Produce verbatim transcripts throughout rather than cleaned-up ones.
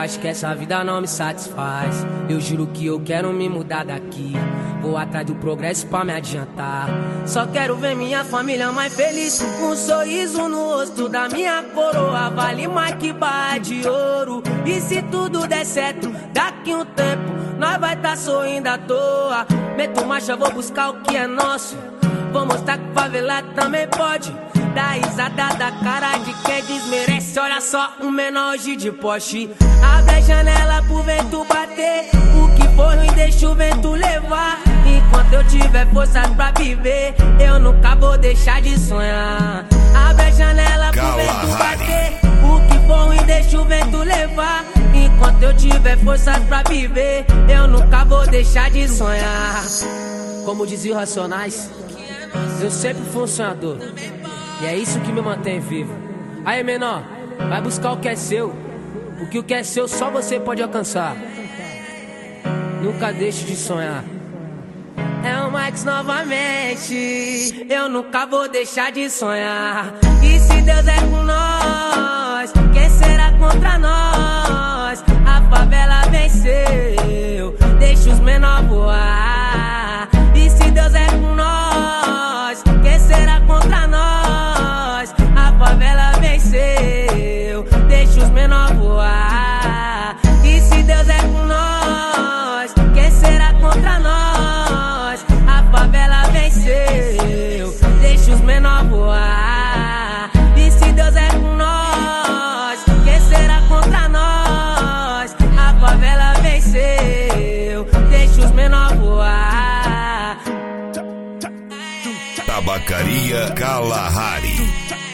acho que essa vida não me satisfaz. Eu juro que eu quero me mudar daqui. Vou atrás do progresso pra me adiantar. Só quero ver minha família mais feliz. Um sorriso no rosto da minha coroa vale mais que barra de ouro. E se tudo der certo, daqui um tempo nós vai tá sorrindo à toa. Meto marcha, vou buscar o que é nosso. Vou mostrar que favelado também pode. Dá risada da cara de quem desmerece. Olha só, um menor hoje de Porsche. Abre a janela pro vento bater. O que for ruim deixa o vento levar. Enquanto eu tiver forças pra viver, eu nunca vou deixar de sonhar. Abre a janela pro vento bater. O que for ruim deixa o vento levar. Enquanto eu tiver forças pra viver, eu nunca vou deixar de sonhar. Como diziam Racionais, eu sempre fui um sonhador. E é isso que me mantém vivo. Aí, menor, vai buscar o que é seu. Porque o que é seu só você pode alcançar. Nunca deixe de sonhar. É o Max novamente. Eu nunca vou deixar de sonhar. E se Deus é com nós, quem será contra nós? A favela venceu, deixa os menores voar. E se Deus é com nós, quem será contra nós? A favela venceu, deixa os menores voar. E se Deus é com nós, quem será contra nós? A favela venceu, deixa os menores voar. E se Deus é com nós, quem será contra nós? A favela venceu, deixa os menores voar. Tabacaria Kalahari.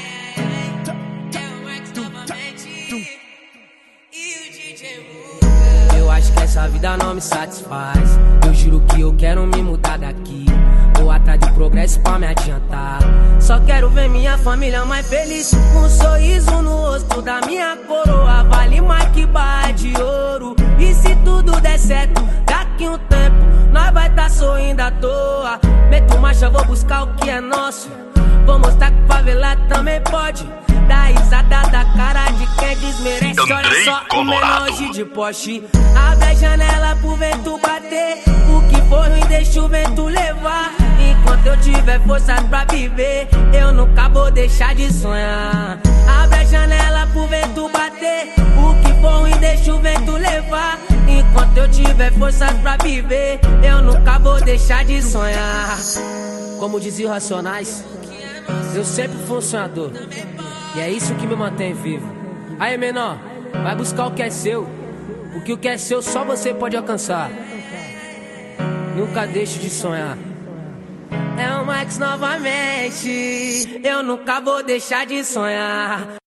Eu acho que essa vida não me satisfaz. Eu juro que eu quero me mudar daqui. Vou atrás do progresso pra me adiantar. Só quero ver minha família mais feliz. Um sorriso no rosto da minha coroa vale mais que barra de ouro. E se tudo der certo, daqui um tempo nós vai tá sorrindo à toa. Meto marcha, vou buscar o que é nosso. Vou mostrar que favelado também pode. Dá risada da cara de quem desmerece. Olha só, um menor hoje de Porsche. Abre a janela pro vento bater. O que for ruim deixa o vento levar. Enquanto eu tiver forças pra viver, eu nunca vou deixar de sonhar. Abre a janela pro vento bater. O que for ruim deixa o vento levar. Enquanto eu tiver forças pra viver, eu nunca vou deixar de sonhar. Como diziam Racionais, eu sempre fui um sonhador. E é isso que me mantém vivo. Aí, menor, vai buscar o que é seu. Porque o que é seu só você pode alcançar. Nunca deixe de sonhar. É o Max novamente. Eu nunca vou deixar de sonhar.